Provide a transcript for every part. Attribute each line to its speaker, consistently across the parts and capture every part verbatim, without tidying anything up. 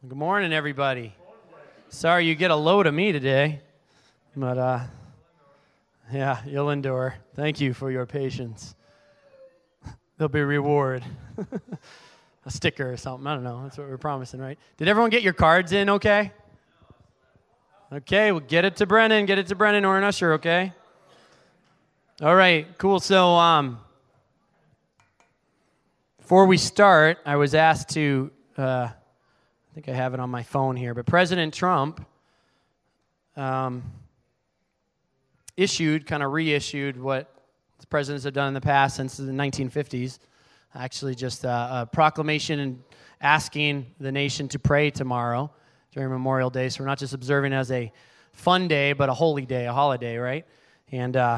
Speaker 1: Good morning, everybody. Sorry you get a load of me today, but uh, yeah, you'll endure. Thank you for your patience. There'll be a reward, a sticker or something. I don't know. That's what we're promising, right? Did everyone get your cards in okay? Okay, well, get it to Brennan. Get it to Brennan or an usher, okay? All right, cool. So um, before we start, I was asked to... Uh, I think I have it on my phone here, but President Trump um, issued, kind of reissued what the presidents have done in the past since the nineteen fifties. Actually, just a, a proclamation asking the nation to pray tomorrow during Memorial Day. So we're not just observing it as a fun day, but a holy day, a holiday, right? And uh,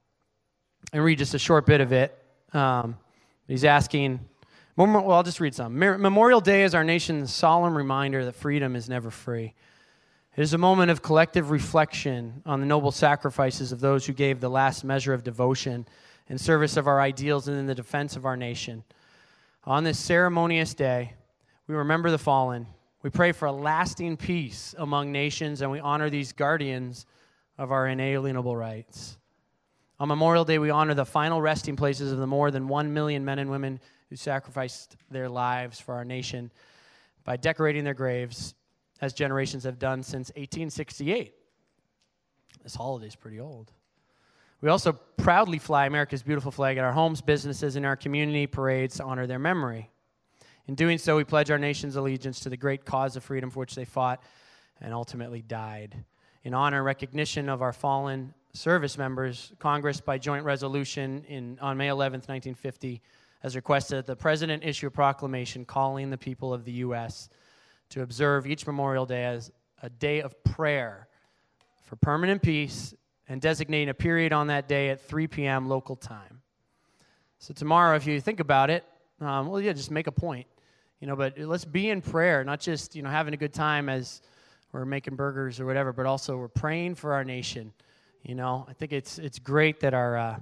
Speaker 1: and read just a short bit of it. Um, he's asking. Well, I'll just read some. Memorial Day is our nation's solemn reminder that freedom is never free. It is a moment of collective reflection on the noble sacrifices of those who gave the last measure of devotion in service of our ideals and in the defense of our nation. On this ceremonious day, we remember the fallen. We pray for a lasting peace among nations, and we honor these guardians of our inalienable rights. On Memorial Day, we honor the final resting places of the more than one million men and women who sacrificed their lives for our nation by decorating their graves, as generations have done since eighteen sixty-eight. This holiday is pretty old. We also proudly fly America's beautiful flag at our homes, businesses, and our community parades to honor their memory. In doing so, we pledge our nation's allegiance to the great cause of freedom for which they fought and ultimately died. In honor and recognition of our fallen service members, Congress, by joint resolution in, on May eleventh, nineteen fifty, has requested that the President issue a proclamation calling the people of the U S to observe each Memorial Day as a day of prayer for permanent peace and designating a period on that day at three p.m. local time. So tomorrow, if you think about it, um, well, yeah, just make a point, you know, but let's be in prayer, not just, you know, having a good time as we're making burgers or whatever, but also we're praying for our nation. You know, I think it's it's great that our uh,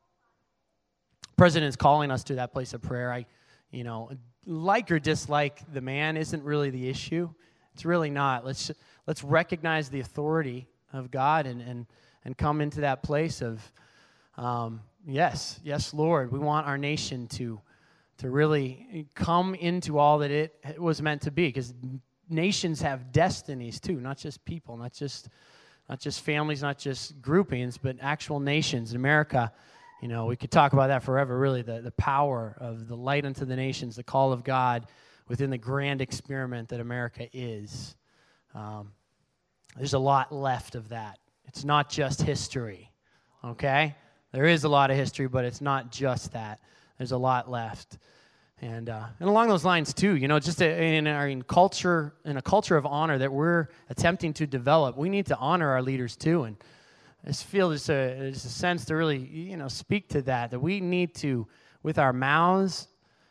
Speaker 1: President is calling us to that place of prayer. I, you know, like or dislike the man isn't really the issue. It's really not. Let's let's recognize the authority of God and and and come into that place of, um, yes, yes, Lord. We want our nation to to really come into all that it was meant to be, because nations have destinies too, not just people, not just not just families, not just groupings, but actual nations. In America, you know, we could talk about that forever, really, the, the power of the light unto the nations, the call of God within the grand experiment that America is. Um, there's a lot left of that. It's not just history, okay? There is a lot of history, but it's not just that. There's a lot left. And uh, and along those lines, too, you know, just in our in culture, in a culture of honor that we're attempting to develop, we need to honor our leaders, too, and I just feel there's a, there's a sense to really, you know, speak to that, that we need to, with our mouths,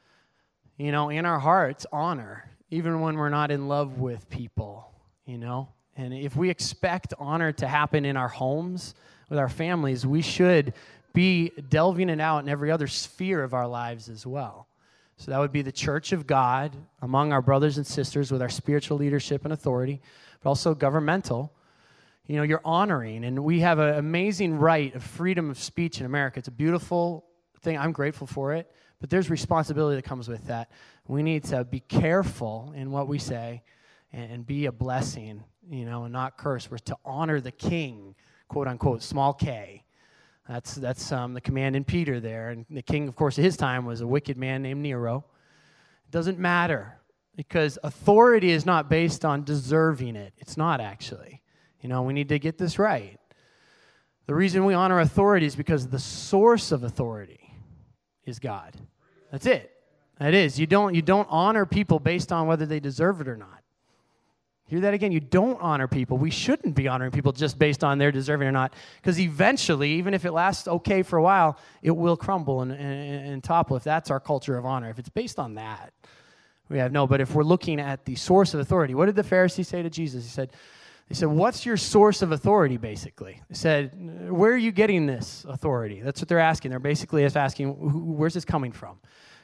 Speaker 1: you know, in our hearts, honor, even when we're not in love with people, you know. And if we expect honor to happen in our homes, with our families, we should be delving it out in every other sphere of our lives as well. So that would be the church of God, among our brothers and sisters, with our spiritual leadership and authority, but also governmental. You know, you're honoring, and we have an amazing right of freedom of speech in America. It's a beautiful thing. I'm grateful for it, but there's responsibility that comes with that. We need to be careful in what we say and, and be a blessing, you know, and not curse. We're to honor the king, quote unquote, small k. That's that's um, the command in Peter there. And the king, of course, at his time was a wicked man named Nero. It doesn't matter, because authority is not based on deserving it. It's not, actually. You know, we need to get this right. The reason we honor authority is because the source of authority is God. That's it. That is. You don't, you don't honor people based on whether they deserve it or not. Hear that again? You don't honor people. We shouldn't be honoring people just based on their deserving or not, because eventually, even if it lasts okay for a while, it will crumble and, and, and topple if that's our culture of honor. If it's based on that, we have no. But if we're looking at the source of authority, what did the Pharisees say to Jesus? He said, They said, what's your source of authority, basically? They said, where are you getting this authority? That's what they're asking. They're basically asking, where's this coming from?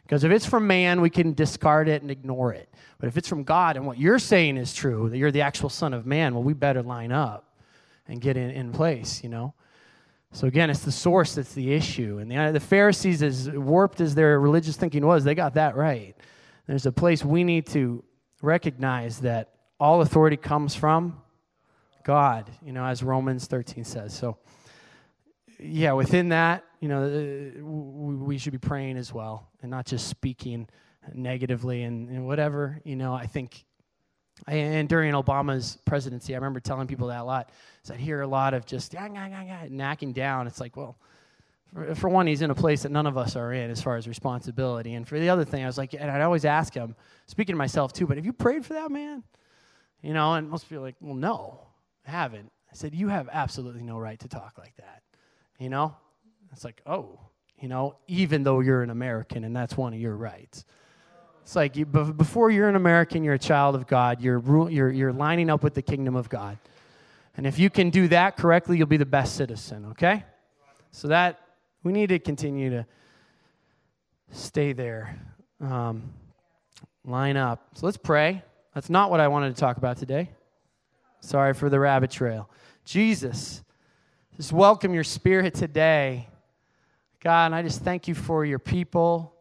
Speaker 1: Because if it's from man, we can discard it and ignore it. But if it's from God and what you're saying is true, that you're the actual Son of Man, well, we better line up and get in, in place, you know. So again, it's the source that's the issue. And the, the Pharisees, as warped as their religious thinking was, they got that right. There's a place we need to recognize that all authority comes from God, you know, as Romans thirteen says. So, yeah, within that, you know, we should be praying as well and not just speaking negatively and, and whatever, you know, I think. And during Obama's presidency, I remember telling people that a lot. So I'd hear a lot of just yeah, yeah, yeah, yeah, knocking down. It's like, well, for, for one, he's in a place that none of us are in as far as responsibility. And for the other thing, I was like, and I'd always ask him, speaking to myself too, but have you prayed for that man? You know, and most people are like, well, no, I haven't. I said, you have absolutely no right to talk like that. You know? It's like, oh, you know, even though you're an American and that's one of your rights. It's like you, before you're an American, you're a child of God. You're, you're, you're lining up with the kingdom of God. And if you can do that correctly, you'll be the best citizen, okay? So that, we need to continue to stay there. Um, line up. So let's pray. That's not what I wanted to talk about today. Sorry for the rabbit trail. Jesus, just welcome your Spirit today. God, and I just thank you for your people.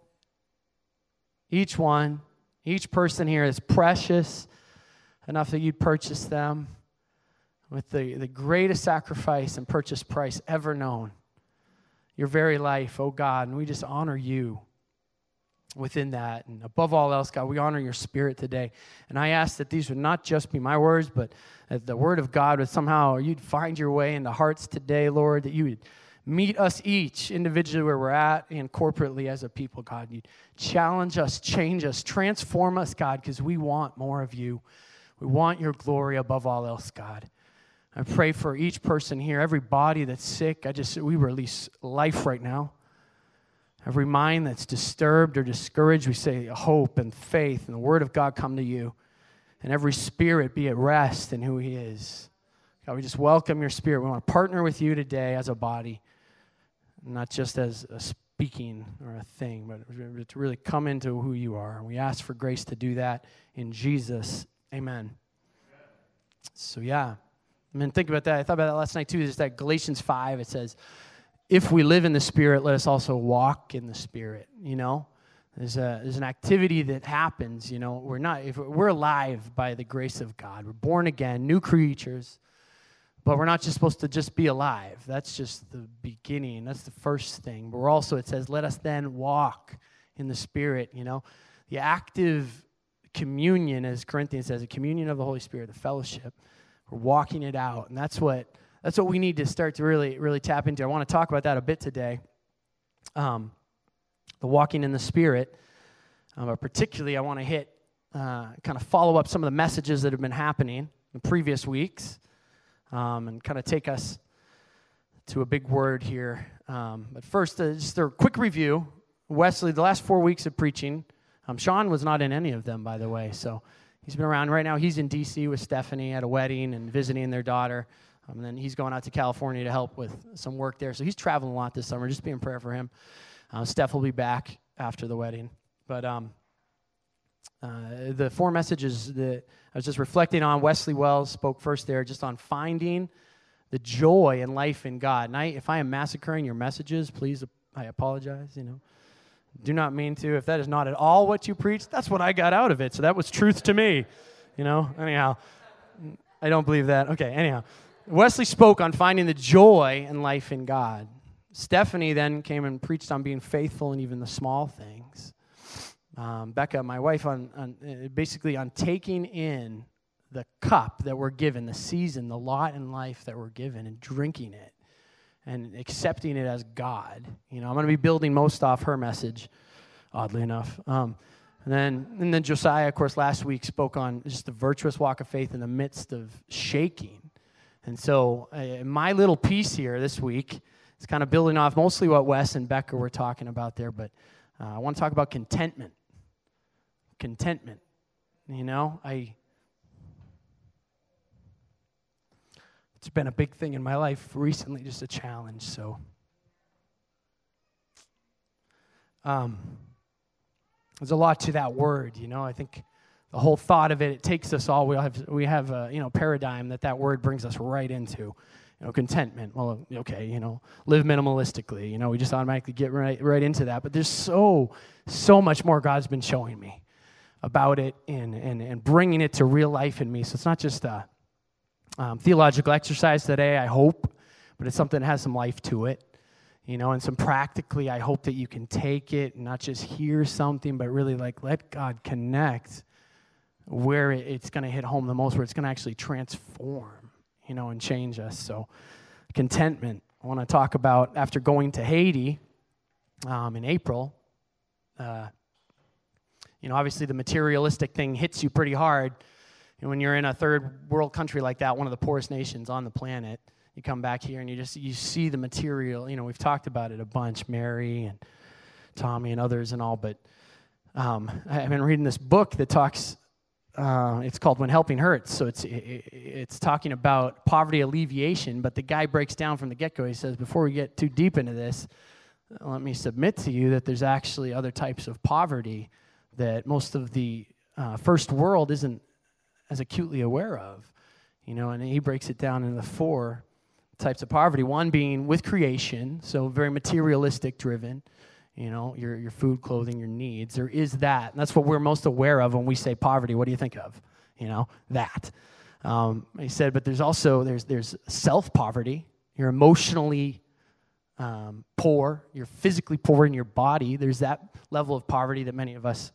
Speaker 1: Each one, each person here is precious enough that you'd purchase them with the, the greatest sacrifice and purchase price ever known. Your very life, oh God, and we just honor you within that. And above all else, God, we honor your Spirit today. And I ask that these would not just be my words, but that the word of God would somehow, or you'd find your way into hearts today, Lord, that you would meet us each individually where we're at and corporately as a people, God. You'd challenge us, change us, transform us, God, because we want more of you. We want your glory above all else, God. I pray for each person here, every body that's sick. I just, we release life right now. Every mind that's disturbed or discouraged, we say hope and faith and the word of God come to you. And every spirit be at rest in who he is. God, we just welcome your Spirit. We want to partner with you today as a body. Not just as a speaking or a thing, but to really come into who you are. And we ask for grace to do that in Jesus. Amen. So, yeah. I mean, think about that. I thought about that last night, too. There's that Galatians five. It says, if we live in the Spirit, let us also walk in the Spirit, you know? There's a there's an activity that happens, you know? We're not, if we're alive by the grace of God. We're born again, new creatures. But we're not just supposed to just be alive. That's just the beginning. That's the first thing. But we're also, it says, let us then walk in the Spirit, you know. The active communion, as Corinthians says, the communion of the Holy Spirit, the fellowship. We're walking it out. And that's what that's what we need to start to really, really tap into. I want to talk about that a bit today. Um, the walking in the Spirit. Um, but particularly, I want to hit, uh, kind of follow up some of the messages that have been happening in previous weeks. Um, and kind of take us to a big word here. Um, but first, uh, just a quick review. Wesley, the last four weeks of preaching, um, Sean was not in any of them, by the way. So he's been around. Right now, he's in D C with Stephanie at a wedding and visiting their daughter. Um, and then he's going out to California to help with some work there. So he's traveling a lot this summer. Just be in prayer for him. Uh, Steph will be back after the wedding. But um, uh, the four messages that I was just reflecting on, Wesley Wells spoke first there, just on finding the joy in life in God. And I, if I am massacring your messages, please, I apologize, you know. Do not mean to. If that is not at all what you preached, that's what I got out of it. So that was truth to me, you know. Anyhow, I don't believe that. Okay, anyhow. Wesley spoke on finding the joy in life in God. Stephanie then came and preached on being faithful in even the small things. Um, Becca, my wife, on, on uh, basically on taking in the cup that we're given, the season, the lot in life that we're given, and drinking it and accepting it as God. You know, I'm going to be building most off her message, oddly enough. Um, and then, and then Josiah, of course, last week spoke on just the virtuous walk of faith in the midst of shaking. And so, uh, my little piece here this week is kind of building off mostly what Wes and Becca were talking about there, but uh, I want to talk about contentment. Contentment, you know, I, it's been a big thing in my life recently, just a challenge, so, um, There's a lot to that word, you know. I think the whole thought of it, it takes us all. We have we have a, you know, paradigm that that word brings us right into. You know, contentment. Well, okay, you know, live minimalistically. You know, we just automatically get right right into that. But there's so so much more God's been showing me about it and and and bringing it to real life in me. So it's not just a um, theological exercise today, I hope, but it's something that has some life to it. You know, and some practically, I hope that you can take it and not just hear something, but really like let God connect where it's going to hit home the most, where it's going to actually transform, you know, and change us. So contentment, I want to talk about after going to Haiti um, in April. Uh, you know, obviously the materialistic thing hits you pretty hard. And when you're in a third world country like that, one of the poorest nations on the planet, you come back here and you just you see the material. You know, we've talked about it a bunch, Mary and Tommy and others and all. But um, I've been reading this book that talks. Uh, it's called When Helping Hurts. So it's it, it's talking about poverty alleviation. But the guy breaks down from the get-go. He says, before we get too deep into this, let me submit to you that there's actually other types of poverty that most of the uh, first world isn't as acutely aware of. You know, and he breaks it down into four types of poverty. One being with creation, so very materialistic driven, you know, your your food, clothing, your needs. There is that. And that's what we're most aware of when we say poverty. What do you think of? You know, that. Um, he said, but there's also, there's there's self-poverty. You're emotionally um, poor. You're physically poor in your body. There's that level of poverty that many of us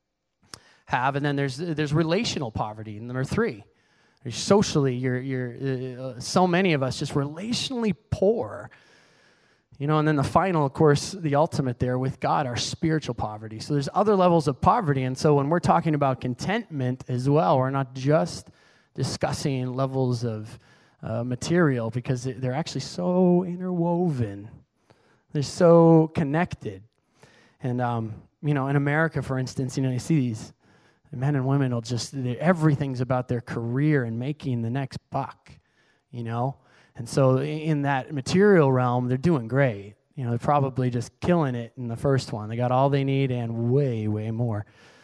Speaker 1: have. And then there's there's relational poverty, number three. You're socially, you're, you're uh, so many of us just relationally poor. You know, and then the final, of course, the ultimate there with God, our spiritual poverty. So there's other levels of poverty. And so when we're talking about contentment as well, we're not just discussing levels of uh, material because they're actually so interwoven. They're so connected. And, um, you know, in America, for instance, you know, you see these men and women will just, everything's about their career and making the next buck, you know? And so in that material realm, they're doing great. You know, they're probably just killing it in the first one. They got all they need and way, way more.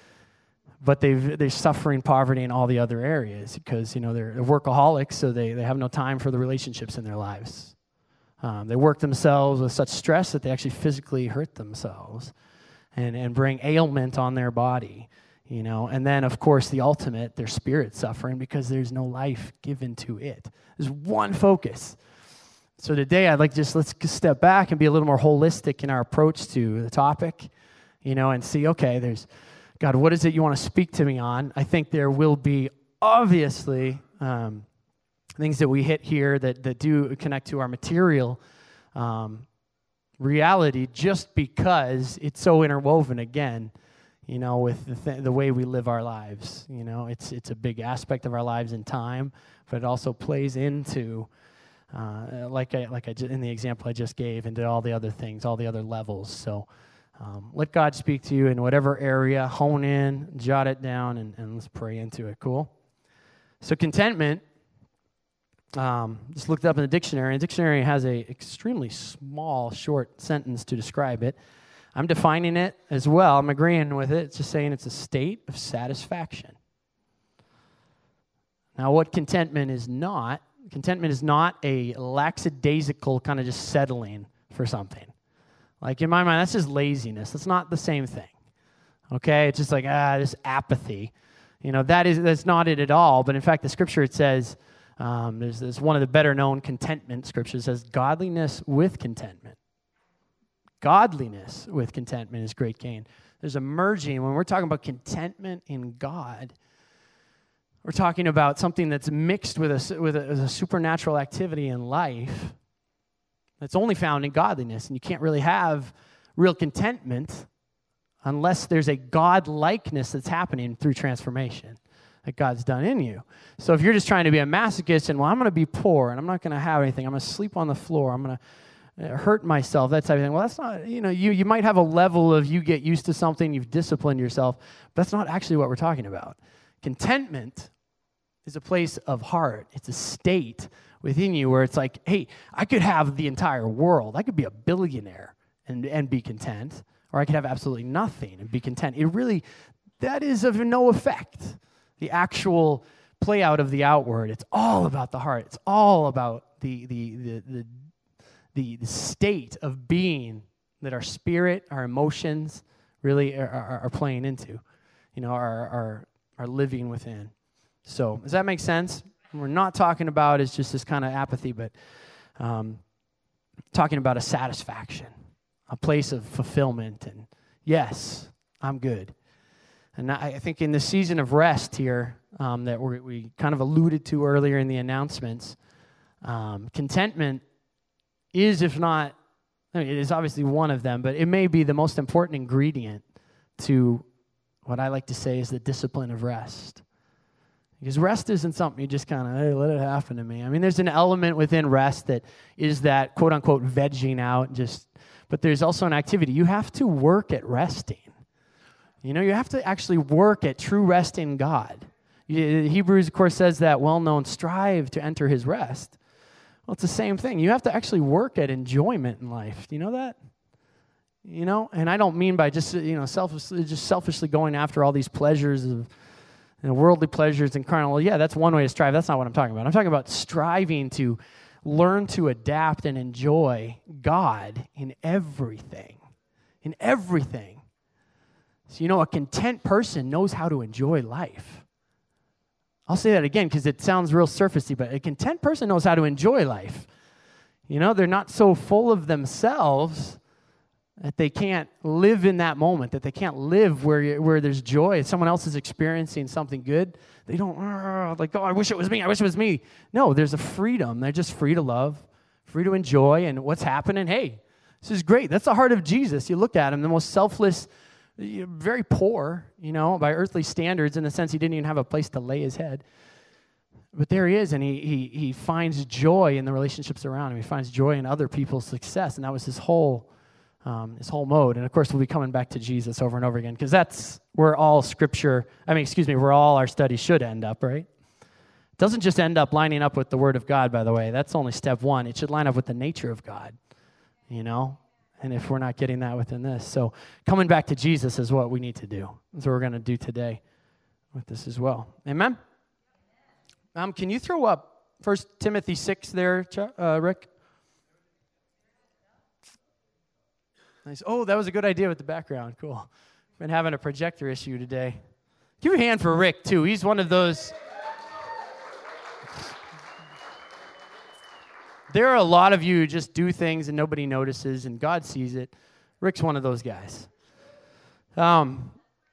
Speaker 1: But they've, they're suffering poverty in all the other areas because, you know, they're, they're workaholics, so they, they have no time for the relationships in their lives. Um, they work themselves with such stress that they actually physically hurt themselves and, and bring ailment on their body. You know, and then, of course, the ultimate, their spirit suffering because there's no life given to it. There's one focus. So today, I'd like just, let's step back and be a little more holistic in our approach to the topic, you know, and see, okay, there's, God, what is it you want to speak to me on? I think there will be, obviously, um, things that we hit here that, that do connect to our material um, reality just because it's so interwoven, again, you know, with the, th- the way we live our lives. You know, it's it's a big aspect of our lives in time, but it also plays into, uh, like I like I ju- in the example I just gave, into all the other things, all the other levels. So um, let God speak to you in whatever area, hone in, jot it down, and, and let's pray into it. Cool? So contentment, um, just looked up in the dictionary, and the dictionary has a extremely small, short sentence to describe it. I'm defining it as well. I'm agreeing with it. It's just saying it's a state of satisfaction. Now, what contentment is not, contentment is not a lackadaisical kind of just settling for something. Like, in my mind, that's just laziness. That's not the same thing. Okay? It's just like, ah, this apathy. You know, that is, that's not it at all. But in fact, the scripture, it says, um, there's, there's one of the better-known contentment scriptures, says, godliness with contentment. Godliness with contentment is great gain. There's a merging. When we're talking about contentment in God, we're talking about something that's mixed with a, with a, with a supernatural activity in life that's only found in godliness. And you can't really have real contentment unless there's a God-likeness that's happening through transformation that God's done in you. So if you're just trying to be a masochist and, well, I'm going to be poor and I'm not going to have anything, I'm going to sleep on the floor, I'm going to hurt myself, that type of thing. Well, that's not, you know, you, you might have a level of you get used to something, you've disciplined yourself, but that's not actually what we're talking about. Contentment is a place of heart. It's a state within you where it's like, hey, I could have the entire world. I could be a billionaire and, and be content, or I could have absolutely nothing and be content. It really, that is of no effect. The actual play out of the outward, it's all about the heart. It's all about the the the the, the, the state of being that our spirit, our emotions really are, are, are playing into, you know, are, are, are living within. So does that make sense? What we're not talking about is just this kind of apathy, but um, talking about a satisfaction, a place of fulfillment, and yes, I'm good. And I think in the season of rest here um, that we're, we kind of alluded to earlier in the announcements, um, contentment is, if not, I mean, it is obviously one of them, but it may be the most important ingredient to what I like to say is the discipline of rest. Because rest isn't something you just kind of, hey, let it happen to me. I mean, there's an element within rest that is that quote-unquote vegging out, just, but there's also an activity. You have to work at resting. You know, you have to actually work at true rest in God. Hebrews, of course, says that well-known, strive to enter his rest. Well, it's the same thing. You have to actually work at enjoyment in life. Do you know that? You know, and I don't mean by just, you know, selfishly, just selfishly going after all these pleasures of, you know, worldly pleasures and carnal. Yeah, that's one way to strive. That's not what I'm talking about. I'm talking about striving to learn to adapt and enjoy God in everything. In everything. So, you know, a content person knows how to enjoy life. I'll say that again because it sounds real surfacey, but a content person knows how to enjoy life. You know, they're not so full of themselves that they can't live in that moment, that they can't live where you, where there's joy. If someone else is experiencing something good, they don't, like, oh, I wish it was me, I wish it was me. No, there's a freedom. They're just free to love, free to enjoy, and what's happening, hey, this is great. That's the heart of Jesus. You look at him, the most selfless, very poor, you know, by earthly standards, in the sense he didn't even have a place to lay his head. But there he is, and he he he finds joy in the relationships around him. He finds joy in other people's success, and that was his whole um, his whole mode. And of course, we'll be coming back to Jesus over and over again, because that's where all Scripture, I mean, excuse me, where all our studies should end up, right? It doesn't just end up lining up with the Word of God, by the way. That's only step one. It should line up with the nature of God, you know? And if we're not getting that within this. So coming back to Jesus is what we need to do. That's what we're going to do today with this as well. Amen? Um, can you throw up First Timothy six there, uh, Rick? Nice. Oh, that was a good idea with the background. Cool. Been having a projector issue today. Give a hand for Rick, too. He's one of those... There are a lot of you who just do things and nobody notices, and God sees it. Rick's one of those guys. Um,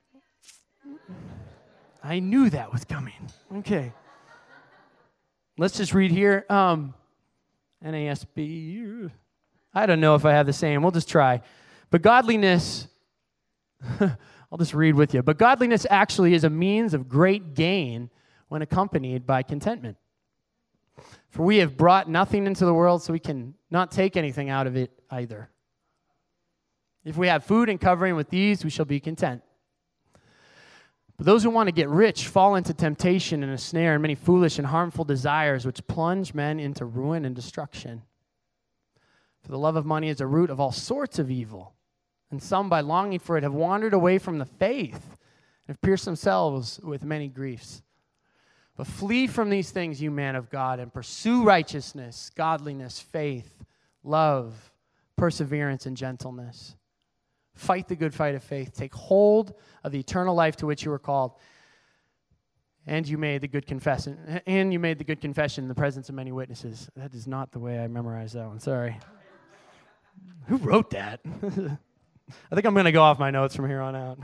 Speaker 1: I knew that was coming. Okay. Let's just read here. Um, N A S B. I don't know if I have the same. We'll just try. But godliness, I'll just read with you. But godliness actually is a means of great gain when accompanied by contentment. For we have brought nothing into the world, so we can not take anything out of it either. If we have food and covering, with these we shall be content. But those who want to get rich fall into temptation and a snare and many foolish and harmful desires, which plunge men into ruin and destruction. For the love of money is a root of all sorts of evil, and some, by longing for it, have wandered away from the faith and have pierced themselves with many griefs. But flee from these things, you man of God, and pursue righteousness, godliness, faith, love, perseverance, and gentleness. Fight the good fight of faith. Take hold of the eternal life to which you were called. And you made the good confession. And you made the good confession in the presence of many witnesses. That is not the way I memorized that one. Sorry. Who wrote that? I think I'm going to go off my notes from here on out.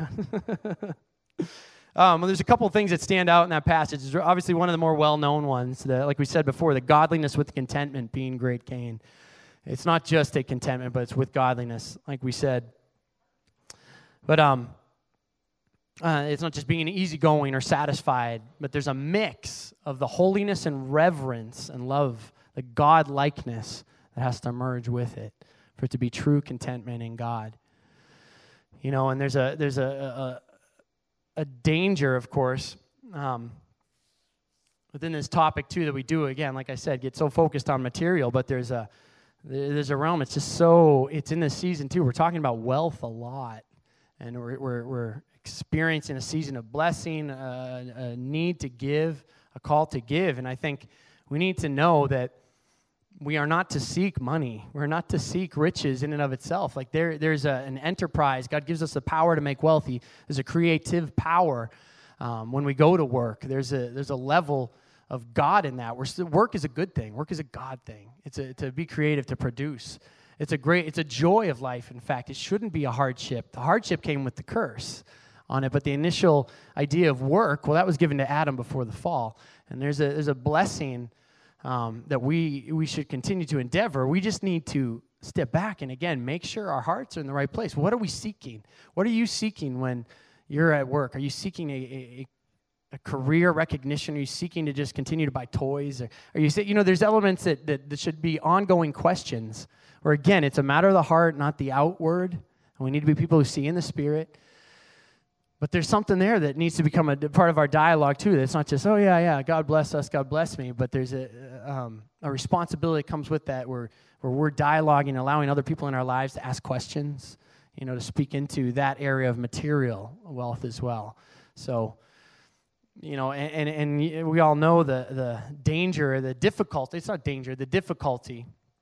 Speaker 1: Um, well, there's a couple of things that stand out in that passage. It's obviously one of the more well-known ones, that, like we said before, the godliness with contentment being great gain. It's not just a contentment, but it's with godliness, like we said. But um, uh, it's not just being easygoing or satisfied, but there's a mix of the holiness and reverence and love, the God-likeness that has to merge with it for it to be true contentment in God. You know, and there's a there's a, a A danger, of course, um, within this topic, too, that we do, again, like I said, get so focused on material, but there's a there's a realm, it's just so, it's in this season, too, we're talking about wealth a lot. and we're, we're, we're experiencing a season of blessing, uh, a need to give, a call to give. And I think we need to know that we are not to seek money. We're not to seek riches in and of itself. Like there, there's a, an enterprise. God gives us the power to make wealthy. There's a creative power um, when we go to work. There's a there's a level of God in that. We're still, work is a good thing. Work is a God thing. It's a, to be creative, to produce. It's a great. It's a joy of life. In fact, it shouldn't be a hardship. The hardship came with the curse on it, but the initial idea of work, well, that was given to Adam before the fall. And there's a there's a blessing um, that we we should continue to endeavor. We just need to step back and, again, make sure our hearts are in the right place. What are we seeking? What are you seeking when you're at work? Are you seeking a, a, a career recognition? Are you seeking to just continue to buy toys? Or are you, you know, there's elements that, that, that should be ongoing questions. Or, again, it's a matter of the heart, not the outward. And we need to be people who see in the Spirit. But there's something there that needs to become a part of our dialogue, too. It's not just, oh, yeah, yeah, God bless us, God bless me. But there's a, um, a responsibility that comes with that where, where we're dialoguing, allowing other people in our lives to ask questions, you know, to speak into that area of material wealth as well. So, you know, and, and, and we all know the, the danger, the difficulty, it's not danger, the difficulty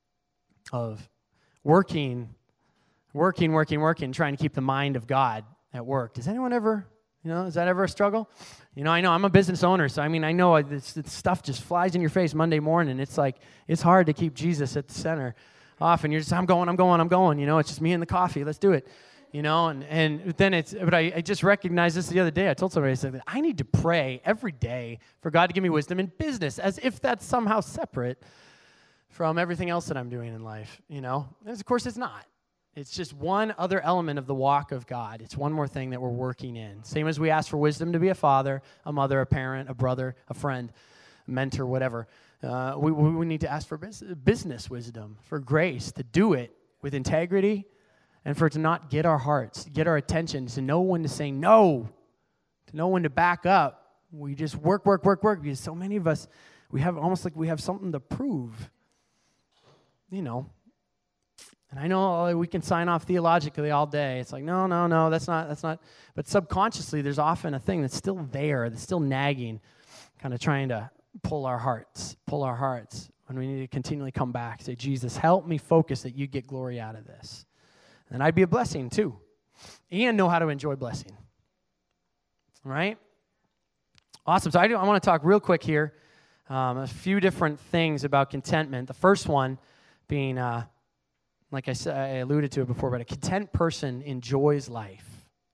Speaker 1: of working, working, working, working, trying to keep the mind of God at work. Does anyone ever, you know, is that ever a struggle? You know, I know I'm a business owner, so I mean, I know this, this stuff just flies in your face Monday morning. It's like, it's hard to keep Jesus at the center. Often you're just, I'm going, I'm going, I'm going. You know, it's just me and the coffee. Let's do it. You know, and, and then it's, but I, I just recognized this the other day. I told somebody, I said, I need to pray every day for God to give me wisdom in business, as if that's somehow separate from everything else that I'm doing in life, you know? And of course, it's not. It's just one other element of the walk of God. It's one more thing that we're working in. Same as we ask for wisdom to be a father, a mother, a parent, a brother, a friend, a mentor, whatever. Uh, we, we need to ask for business wisdom, for grace to do it with integrity, and for it to not get our hearts, get our attention, to know when to say no, to know when to back up. We just work, work, work, work, because so many of us, we have almost like we have something to prove, you know. And I know we can sign off theologically all day. It's like, no, no, no, that's not, that's not. But subconsciously, there's often a thing that's still there, that's still nagging, kind of trying to pull our hearts, pull our hearts. And we need to continually come back, say, Jesus, help me focus that you get glory out of this. And I'd be a blessing too, and know how to enjoy blessing. All right? Awesome. So I, do, I want to talk real quick here, um, a few different things about contentment. The first one being, uh, like I said, I alluded to it before, but a content person enjoys life.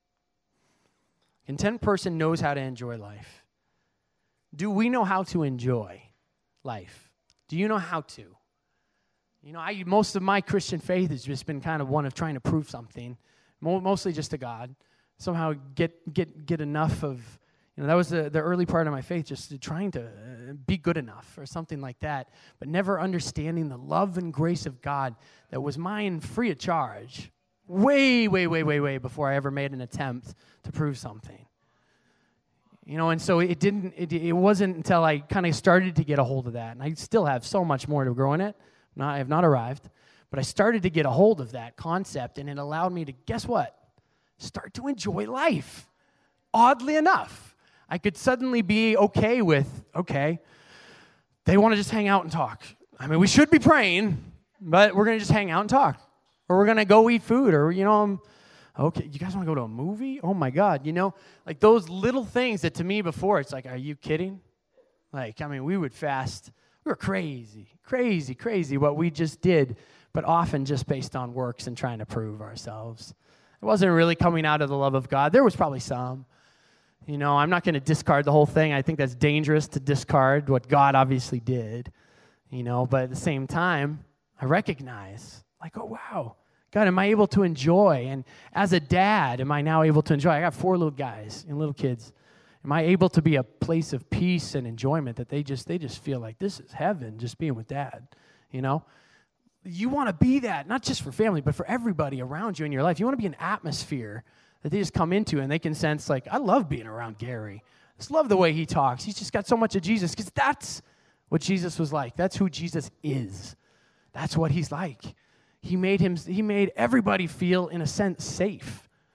Speaker 1: A content person knows how to enjoy life. Do we know how to enjoy life? Do you know how to? You know, I most of my Christian faith has just been kind of one of trying to prove something, mostly just to God. Somehow get get get enough of, you know, that was the, the early part of my faith, just trying to be good enough or something like that, but never understanding the love and grace of God that was mine free of charge, way, way, way, way, way before I ever made an attempt to prove something. You know, and so it didn't, it, it wasn't until I kind of started to get a hold of that, and I still have so much more to grow in it. Not, I have not arrived, but I started to get a hold of that concept, and it allowed me to, guess what? Start to enjoy life. Oddly enough, I could suddenly be okay with, okay, they want to just hang out and talk. I mean, we should be praying, but we're going to just hang out and talk. Or we're going to go eat food, or, you know, okay, you guys want to go to a movie? Oh, my God, you know, like those little things that to me before, it's like, are you kidding? Like, I mean, we would fast. We were crazy, crazy, crazy what we just did, but often just based on works and trying to prove ourselves. It wasn't really coming out of the love of God. There was probably some. You know, I'm not going to discard the whole thing. I think that's dangerous to discard what God obviously did, you know, but at the same time, I recognize, like, oh, wow, God, am I able to enjoy? And as a dad, am I now able to enjoy? I got four little guys and little kids. Am I able to be a place of peace and enjoyment that they just they just feel like this is heaven, just being with Dad, you know? You want to be that, not just for family, but for everybody around you in your life. You want to be an atmosphere that they just come into and they can sense, like, I love being around Gary. I just love the way he talks. He's just got so much of Jesus, because that's what Jesus was like. That's who Jesus is. That's what he's like. He made him. He made everybody feel, in a sense, safe.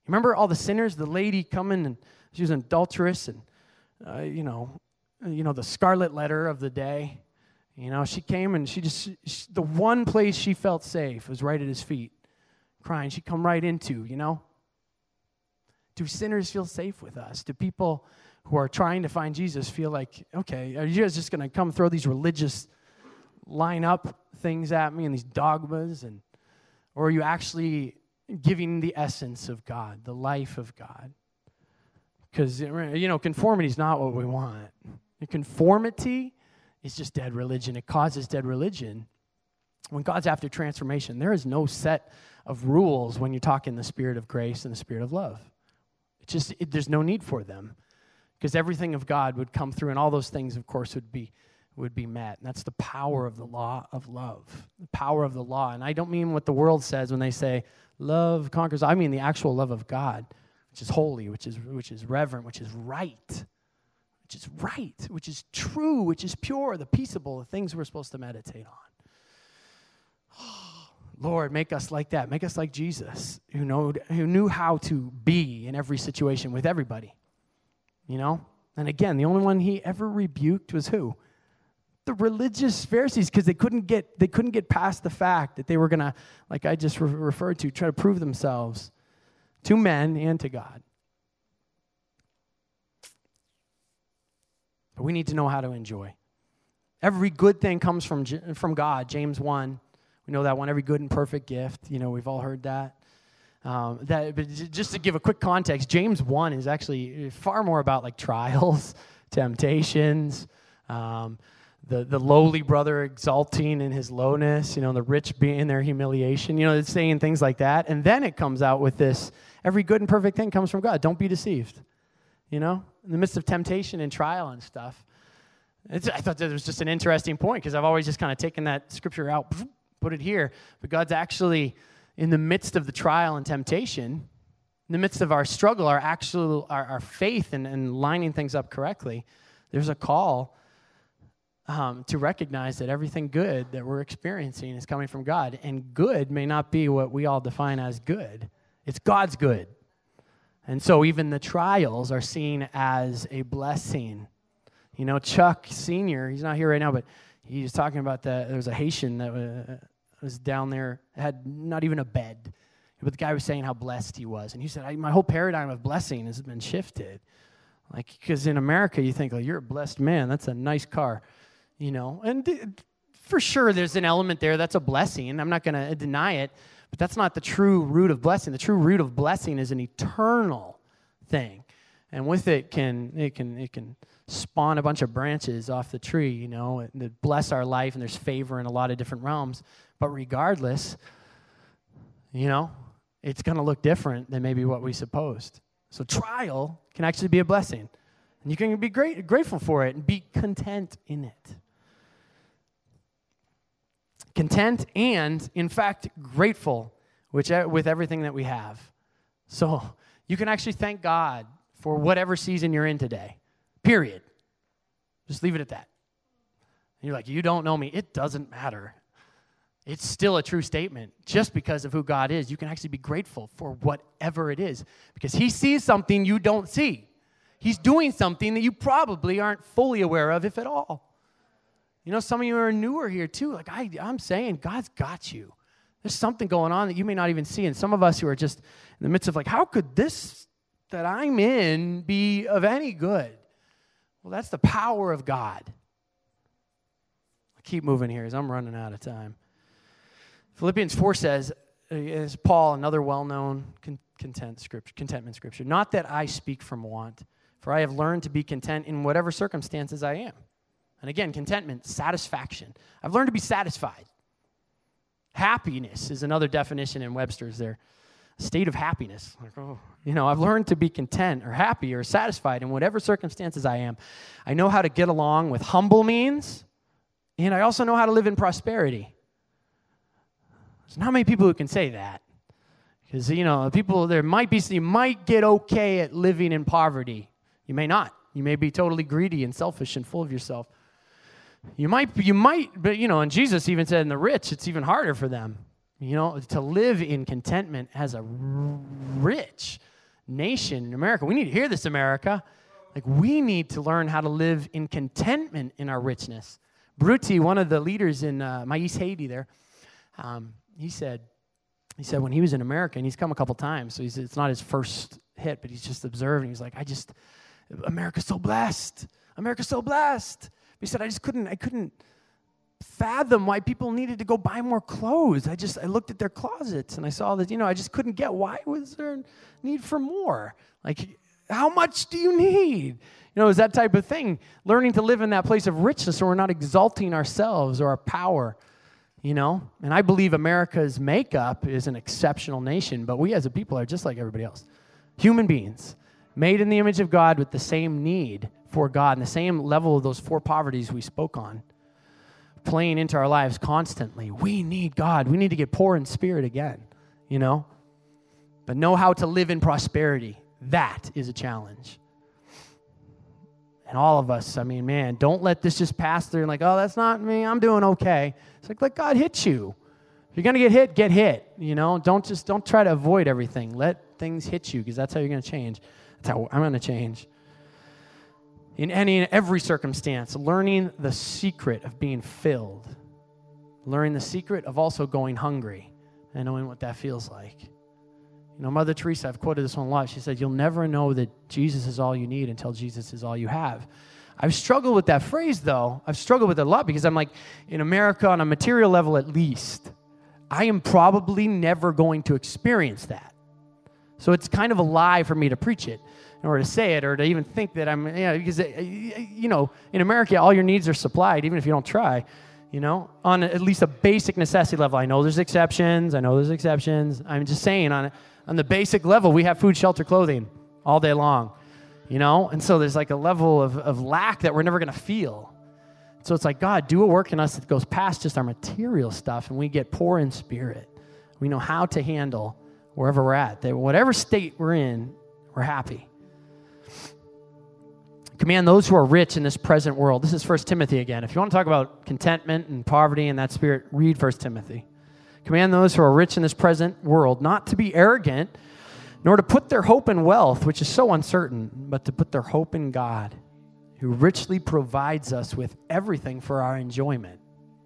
Speaker 1: remember all the sinners, the lady coming, and she was an adulteress, and, uh, you know, you know, the scarlet letter of the day. You know, she came and she just, she, the one place she felt safe was right at his feet, crying. She'd come right into, you know. Do sinners feel safe with us? Do people who are trying to find Jesus feel like, okay, are you guys just going to come throw these religious line up things at me and these dogmas? And or are you actually giving the essence of God, the life of God? Because, you know, conformity is not what we want. Conformity is just dead religion. It causes dead religion. When God's after transformation, there is no set of rules when you talk in the spirit of grace and the spirit of love. It's just, it, there's no need for them, because everything of God would come through, and all those things, of course, would be would be met. And that's the power of the law of love, the power of the law. And I don't mean what the world says when they say love conquers. I mean the actual love of God, which is holy, which is which is reverent, which is right, which is right, which is true, which is pure, the peaceable, the things we're supposed to meditate on. Lord, make us like that. Make us like Jesus, who know, who knew how to be in every situation with everybody. You know? And again, the only one he ever rebuked was who? The religious Pharisees, because they couldn't get they couldn't get past the fact that they were going to, like I just re- referred to, try to prove themselves to men and to God. But we need to know how to enjoy. Every good thing comes from from God, James one. We know that one, every good and perfect gift. You know, we've all heard that. Um, that, but just to give a quick context, James one is actually far more about like trials, temptations, um, the the lowly brother exalting in his lowness, you know, the rich being in their humiliation. You know, it's saying things like that. And then it comes out with this, every good and perfect thing comes from God. Don't be deceived. You know, in the midst of temptation and trial and stuff. It's, I thought that was just an interesting point, because I've always just kind of taken that scripture out, put it here. But God's actually, in the midst of the trial and temptation, in the midst of our struggle, our actual, our, our faith and, and lining things up correctly, there's a call um, to recognize that everything good that we're experiencing is coming from God. And good may not be what we all define as good. It's God's good. And so even the trials are seen as a blessing. You know, Chuck Senior, he's not here right now, but he was talking about that. There was a Haitian that was down there, had not even a bed. But the guy was saying how blessed he was. And he said, my whole paradigm of blessing has been shifted. Like, because in America, you think, oh, you're a blessed man. That's a nice car. You know, and for sure there's an element there that's a blessing. I'm not going to deny it. But that's not the true root of blessing. The true root of blessing is an eternal thing. And with it can it can it can spawn a bunch of branches off the tree, you know, that bless our life, and there's favor in a lot of different realms. But regardless, you know, it's going to look different than maybe what we supposed. So trial can actually be a blessing. And you can be great, grateful for it and be content in it. Content and, in fact, grateful which, with everything that we have. So you can actually thank God for whatever season you're in today, period. Just leave it at that. And you're like, you don't know me. It doesn't matter. It's still a true statement. Just because of who God is, you can actually be grateful for whatever it is, because he sees something you don't see. He's doing something that you probably aren't fully aware of, if at all. You know, some of you are newer here too. Like I, I'm saying, God's got you. There's something going on that you may not even see. And some of us who are just in the midst of like, how could this that I'm in be of any good? Well, that's the power of God. I'll keep moving here as I'm running out of time. Philippians four says, is Paul, another well-known content scripture, contentment scripture, not that I speak from want, for I have learned to be content in whatever circumstances I am. And again, contentment, satisfaction. I've learned to be satisfied. Happiness is another definition in Webster's there. A state of happiness. Like, oh, you know, I've learned to be content or happy or satisfied in whatever circumstances I am. I know how to get along with humble means, and I also know how to live in prosperity. There's not many people who can say that. Because, you know, people, there might be, you might get okay at living in poverty. You may not. You may be totally greedy and selfish and full of yourself. You might, you might, but, you know, and Jesus even said in the rich, it's even harder for them, you know, to live in contentment as a rich, nation in America. We need to hear this, America. Like, we need to learn how to live in contentment in our richness. Bruti, one of the leaders in uh, Mais, Haiti there, um, he said, he said when he was in America, and he's come a couple times, so he's, it's not his first hit, but he's just observing. He's like, I just, America's so blessed. America's so blessed. He said, I just couldn't, I couldn't fathom why people needed to go buy more clothes. I just, I looked at their closets, and I saw that, you know, I just couldn't get, why was there a need for more? Like, how much do you need? You know, it's that type of thing. Learning to live in that place of richness so we're not exalting ourselves or our power, you know. And I believe America's makeup is an exceptional nation, but we as a people are just like everybody else. Human beings, made in the image of God with the same need for God and the same level of those four poverties we spoke on, playing into our lives constantly. We need God. We need to get poor in spirit again, you know. But know how to live in prosperity. That is a challenge. And all of us, I mean, man, don't let this just pass through and like, oh, that's not me, I'm doing okay. It's like, let God hit you. If you're going to get hit, get hit, you know. Don't just, don't try to avoid everything. Let things hit you because that's how you're going to change. That's how I'm going to change. In any and every circumstance, learning the secret of being filled. Learning the secret of also going hungry and knowing what that feels like. You know, Mother Teresa, I've quoted this one a lot. She said, you'll never know that Jesus is all you need until Jesus is all you have. I've struggled with that phrase, though. I've struggled with it a lot because I'm like, in America, on a material level at least, I am probably never going to experience that. So it's kind of a lie for me to preach it or to say it or to even think that I'm, you know, because, you know, in America, all your needs are supplied, even if you don't try. You know, on at least a basic necessity level. I know there's exceptions. I know there's exceptions. I'm just saying on on the basic level, we have food, shelter, clothing all day long, you know? And so there's like a level of, of lack that we're never going to feel. So it's like, God, do a work in us that goes past just our material stuff, and we get poor in spirit. We know how to handle wherever we're at. That whatever state we're in, we're happy. Command those who are rich in this present world. This is First Timothy again. If you want to talk about contentment and poverty and that spirit, read First Timothy. Command those who are rich in this present world not to be arrogant, nor to put their hope in wealth, which is so uncertain, but to put their hope in God, who richly provides us with everything for our enjoyment.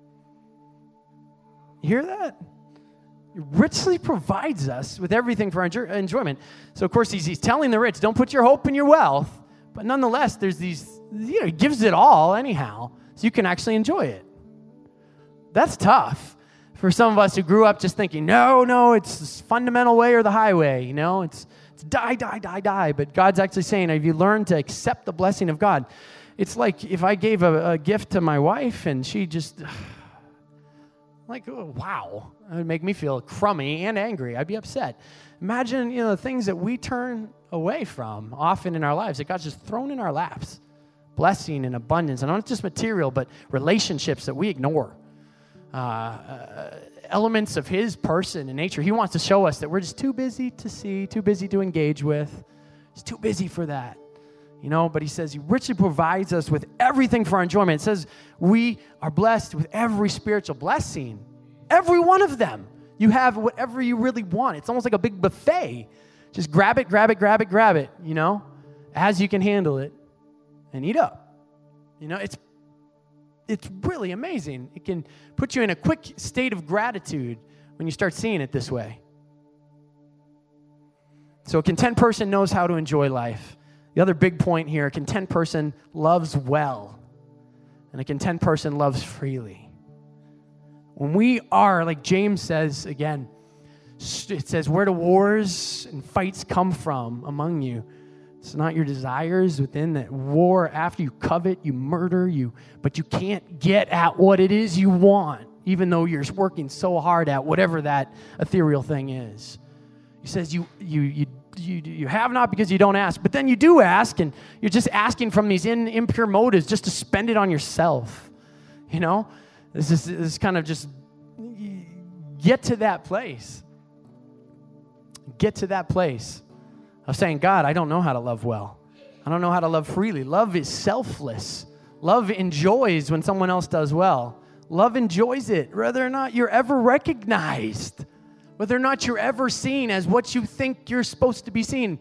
Speaker 1: You hear that? He richly provides us with everything for our enjo- enjoyment. So, of course, he's, he's telling the rich, don't put your hope in your wealth, but nonetheless, there's these, you know, he gives it all anyhow, so you can actually enjoy it. That's tough. For some of us who grew up just thinking, no, no, it's this fundamental way or the highway, you know, it's, it's die, die, die, die. But God's actually saying, if you learn to accept the blessing of God, it's like if I gave a, a gift to my wife and she just, like, oh, wow, it would make me feel crummy and angry. I'd be upset. Imagine, you know, the things that we turn away from often in our lives that God's just thrown in our laps. Blessing and abundance, and not just material, but relationships that we ignore. Uh, uh, elements of his person and nature. He wants to show us that we're just too busy to see, too busy to engage with. He's too busy for that, you know, but he says he richly provides us with everything for our enjoyment. It says we are blessed with every spiritual blessing, every one of them. You have whatever you really want. It's almost like a big buffet. Just grab it, grab it, grab it, grab it, you know, as you can handle it and eat up. You know, it's It's really amazing. It can put you in a quick state of gratitude when you start seeing it this way. So a content person knows how to enjoy life. The other big point here, a content person loves well, and a content person loves freely. When we are, like James says again, it says, where do wars and fights come from among you? It's not your desires within that war. After you covet, you murder, you, but you can't get at what it is you want, even though you're working so hard at whatever that ethereal thing is. He says you you you you, you have not because you don't ask, but then you do ask, and you're just asking from these in, impure motives just to spend it on yourself. You know, this is this kind of just get to that place. Get to that place of saying, God, I don't know how to love well. I don't know how to love freely. Love is selfless. Love enjoys when someone else does well. Love enjoys it, whether or not you're ever recognized, whether or not you're ever seen as what you think you're supposed to be seen.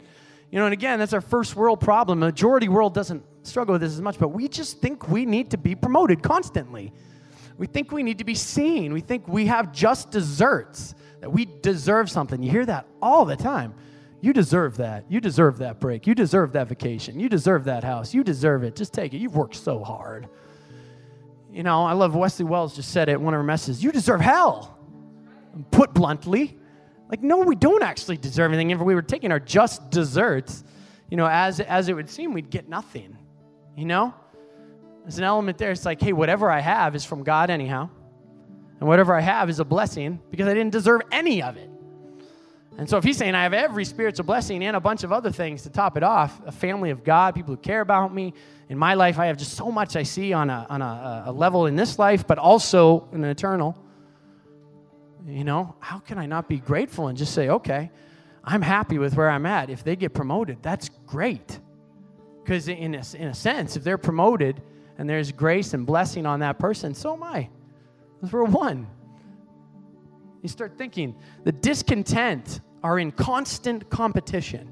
Speaker 1: You know, and again, that's our first world problem. The majority world doesn't struggle with this as much, but we just think we need to be promoted constantly. We think we need to be seen. We think we have just desserts, that we deserve something. You hear that all the time. You deserve that. You deserve that break. You deserve that vacation. You deserve that house. You deserve it. Just take it. You've worked so hard. You know, I love Wesley Wells just said it in one of her messages. You deserve hell. Put bluntly. Like, no, we don't actually deserve anything. If we were taking our just desserts, you know, as, as it would seem, we'd get nothing. You know? There's an element there. It's like, hey, whatever I have is from God anyhow. And whatever I have is a blessing because I didn't deserve any of it. And so if he's saying I have every spiritual blessing and a bunch of other things to top it off, a family of God, people who care about me, in my life I have just so much I see on a, on a, a level in this life, but also in an eternal. You know, how can I not be grateful and just say, okay, I'm happy with where I'm at. If they get promoted, that's great. Because in a, in a sense, if they're promoted and there's grace and blessing on that person, so am I. Because we're one. You start thinking, the discontent are in constant competition.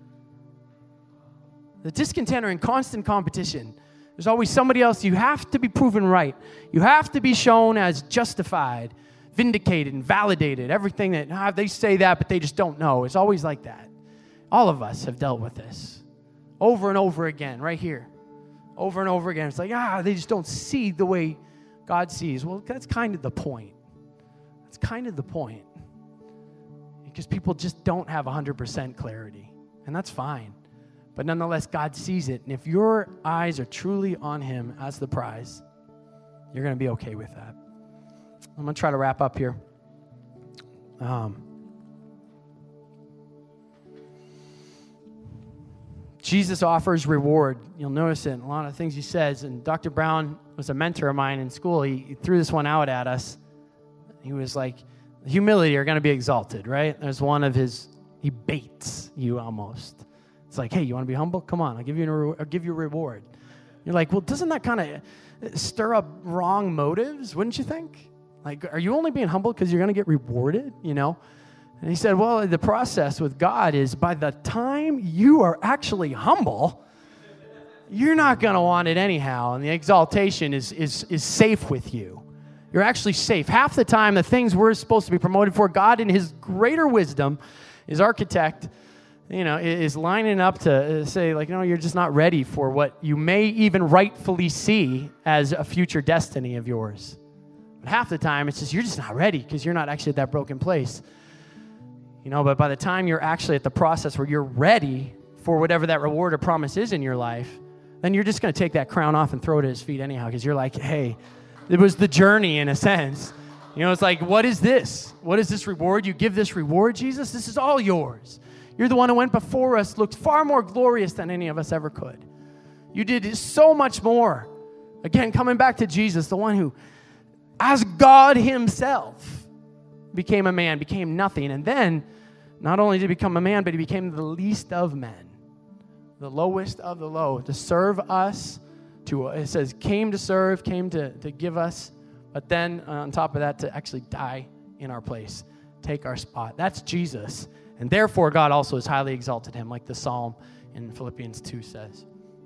Speaker 1: The discontent are in constant competition. There's always somebody else. You have to be proven right. You have to be shown as justified, vindicated, and validated. Everything that, ah, they say that, but they just don't know. It's always like that. All of us have dealt with this over and over again, right here. Over and over again. It's like, ah, they just don't see the way God sees. Well, that's kind of the point. That's kind of the point. Because people just don't have one hundred percent clarity. And that's fine. But nonetheless, God sees it. And if your eyes are truly on him as the prize, you're going to be okay with that. I'm going to try to wrap up here. Um, Jesus offers reward. You'll notice it in a lot of things he says. And Doctor Brown was a mentor of mine in school. He, he threw this one out at us. He was like, humility are going to be exalted, right? There's one of his, he baits you almost. It's like, hey, you want to be humble? Come on, I'll give you a, I'll give you a reward. You're like, well, doesn't that kind of stir up wrong motives, wouldn't you think? Like, are you only being humble because you're going to get rewarded, you know? And he said, well, the process with God is by the time you are actually humble, you're not going to want it anyhow, and the exaltation is is is safe with you. You're actually safe. Half the time, the things we're supposed to be promoted for, God in his greater wisdom, his architect, you know, is lining up to say, like, no, you're just not ready for what you may even rightfully see as a future destiny of yours. But half the time, it's just, you're just not ready because you're not actually at that broken place. You know, but by the time you're actually at the process where you're ready for whatever that reward or promise is in your life, then you're just going to take that crown off and throw it at his feet anyhow because you're like, hey, it was the journey in a sense. You know, it's like, what is this? What is this reward? You give this reward, Jesus? This is all yours. You're the one who went before us, looked far more glorious than any of us ever could. You did so much more. Again, coming back to Jesus, the one who, as God himself, became a man, became nothing. And then, not only did he become a man, but he became the least of men, the lowest of the low, to serve us. To, it says, came to serve, came to, to give us, but then on top of that, to actually die in our place, take our spot. That's Jesus. And therefore, God also has highly exalted him, like the Psalm in Philippians two says.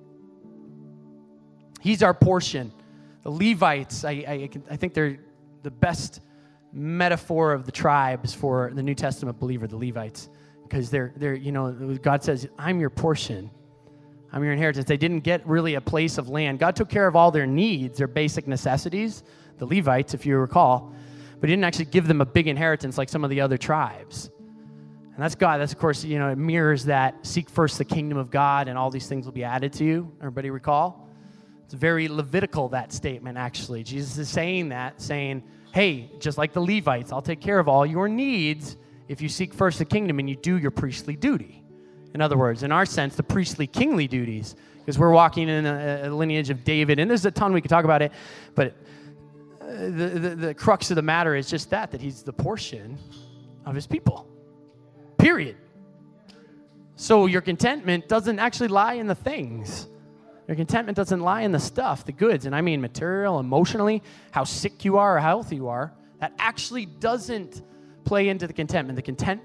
Speaker 1: He's our portion. The Levites, I, I, I think they're the best metaphor of the tribes for the New Testament believer, the Levites, because they're, they're, you know, God says, I'm your portion. I'm your inheritance. They didn't get really a place of land. God took care of all their needs, their basic necessities, the Levites, if you recall, but he didn't actually give them a big inheritance like some of the other tribes. And that's God. That's, of course, you know, it mirrors that seek first the kingdom of God and all these things will be added to you. Everybody recall? It's very Levitical, that statement, actually. Jesus is saying that, saying, hey, just like the Levites, I'll take care of all your needs if you seek first the kingdom and you do your priestly duty. In other words, in our sense, the priestly kingly duties, because we're walking in a, a lineage of David, and there's a ton we could talk about it, but uh, the, the, the crux of the matter is just that, that he's the portion of his people, period. So your contentment doesn't actually lie in the things. Your contentment doesn't lie in the stuff, the goods, and I mean material, emotionally, how sick you are or how healthy you are. That actually doesn't play into the contentment. The contentment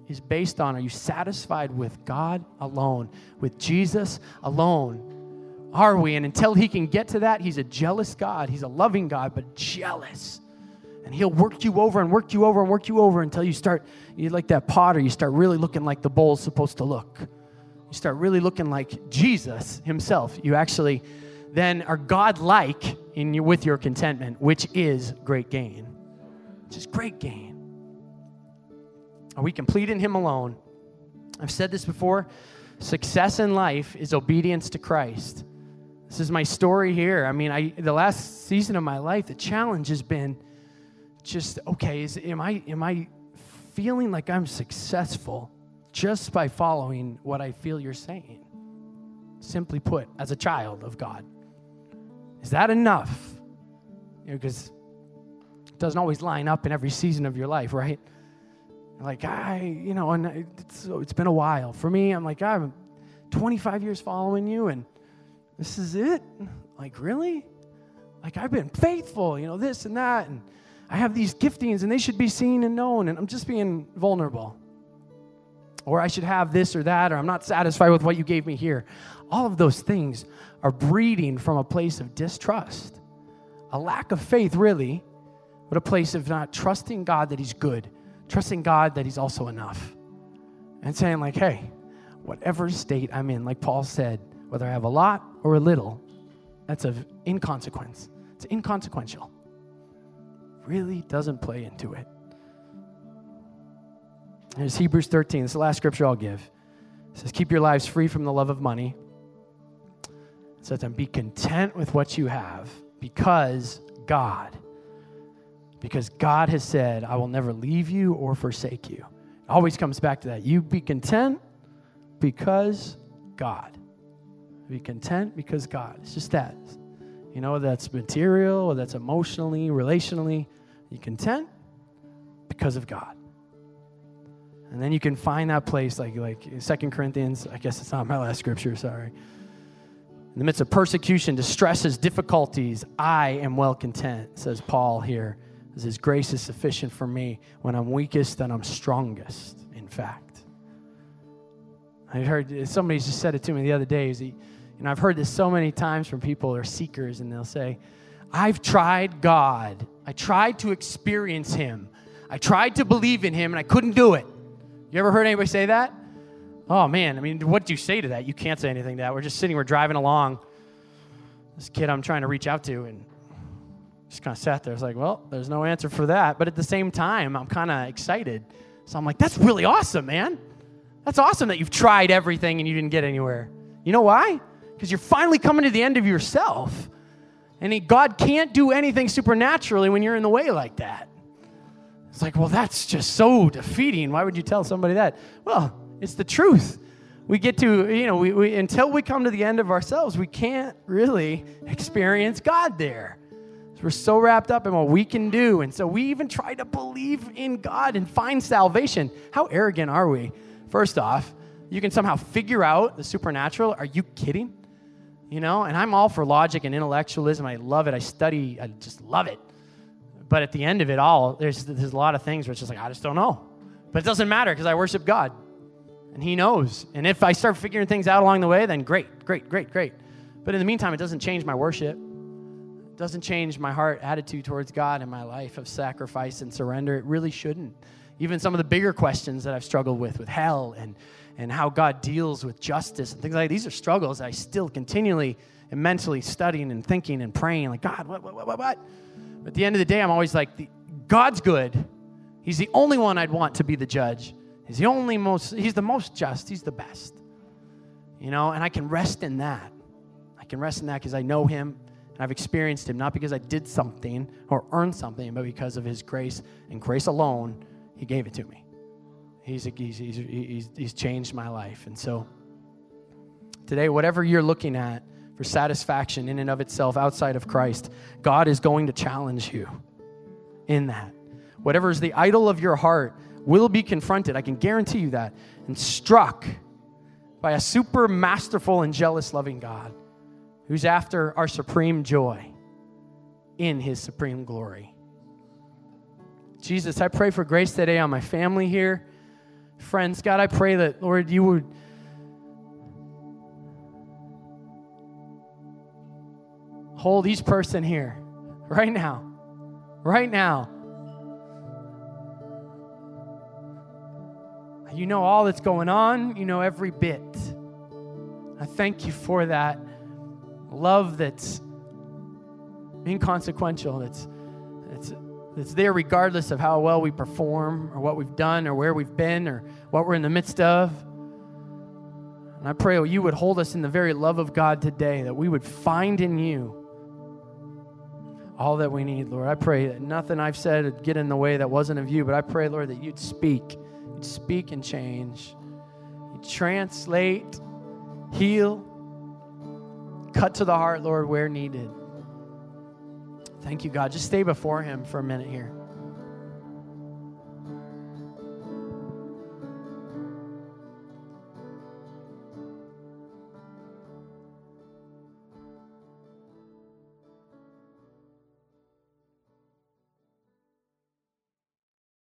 Speaker 1: is based on, are you satisfied with God alone, with Jesus alone? Are we? And until he can get to that, he's a jealous God. He's a loving God, but jealous. And he'll work you over and work you over and work you over until you start, you're like that potter, you start really looking like the bowl's supposed to look. You start really looking like Jesus himself. You actually then are God-like in your, with your contentment, which is great gain. Which is great gain. Are we complete in him alone? I've said this before. Success in life is obedience to Christ. This is my story here. I mean, I the last season of my life, the challenge has been just, okay, is, am I am I feeling like I'm successful just by following what I feel you're saying? Simply put, as a child of God. Is that enough? You know, because it doesn't always line up in every season of your life, right? Like, I, you know, and it's, it's been a while. For me, I'm like, I'm twenty-five years following you, and this is it? Like, really? Like, I've been faithful, you know, this and that, and I have these giftings, and they should be seen and known, and I'm just being vulnerable. Or I should have this or that, or I'm not satisfied with what you gave me here. All of those things are breeding from a place of distrust, a lack of faith, really, but a place of not trusting God that he's good, trusting God that he's also enough, and saying like, hey, whatever state I'm in, like Paul said, whether I have a lot or a little, that's of inconsequence. It's inconsequential. Really doesn't play into it. Here's Hebrews thirteen. It's the last scripture I'll give. It says, keep your lives free from the love of money. It says, and be content with what you have because God, because God has said, I will never leave you or forsake you. It always comes back to that. You be content because God. Be content because God. It's just that. You know, that's material, or that's emotionally, relationally. You content because of God. And then you can find that place like like Second Corinthians, I guess it's not my last scripture, sorry. In the midst of persecution, distresses, difficulties, I am well content, says Paul here. As his grace is sufficient for me. When I'm weakest, then I'm strongest, in fact. I heard, somebody just said it to me the other day. He, you know, I've heard this so many times from people who are seekers, and they'll say, I've tried God. I tried to experience him. I tried to believe in him, and I couldn't do it. You ever heard anybody say that? Oh, man, I mean, what do you say to that? You can't say anything to that. We're just sitting, we're driving along. This kid I'm trying to reach out to, and just kind of sat there. I was like, well, there's no answer for that. But at the same time, I'm kind of excited. So I'm like, that's really awesome, man. That's awesome that you've tried everything and you didn't get anywhere. You know why? Because you're finally coming to the end of yourself. And he, God can't do anything supernaturally when you're in the way like that. It's like, well, that's just so defeating. Why would you tell somebody that? Well, it's the truth. We get to, you know, we, we until we come to the end of ourselves, we can't really experience God there. We're so wrapped up in what we can do. And so we even try to believe in God and find salvation. How arrogant are we? First off, you can somehow figure out the supernatural. Are you kidding? You know, and I'm all for logic and intellectualism. I love it. I study. I just love it. But at the end of it all, there's, there's a lot of things where it's just like, I just don't know. But it doesn't matter because I worship God. And he knows. And if I start figuring things out along the way, then great, great, great, great. But in the meantime, it doesn't change my worship. It doesn't change my heart attitude towards God and my life of sacrifice and surrender. It really shouldn't. Even some of the bigger questions that I've struggled with, with hell and, and how God deals with justice and things like that, these are struggles that I still continually am mentally studying and thinking and praying, like, God, what, what, what, what? But at the end of the day, I'm always like, the, God's good. He's the only one I'd want to be the judge. He's the only most, he's the most just. He's the best. You know, and I can rest in that. I can rest in that because I know him and I've experienced him, not because I did something or earned something, but because of his grace and grace alone, he gave it to me. He's, he's, he's, he's, he's changed my life. And so today, whatever you're looking at for satisfaction in and of itself outside of Christ, God is going to challenge you in that. Whatever is the idol of your heart will be confronted, I can guarantee you that, and struck by a super masterful and jealous loving God who's after our supreme joy in his supreme glory. Jesus, I pray for grace today on my family here, friends. God, I pray that, Lord, you would hold each person here right now, right now. You know all that's going on. You know every bit. I thank you for that love that's inconsequential, that's, that's, that's there regardless of how well we perform or what we've done or where we've been or what we're in the midst of. And I pray you would hold us in the very love of God today, that we would find in you all that we need, Lord. I pray that nothing I've said would get in the way that wasn't of you, but I pray, Lord, that you'd speak. You'd speak and change. You'd translate, heal, cut to the heart, Lord, where needed. Thank you, God. Just stay before him for a minute here.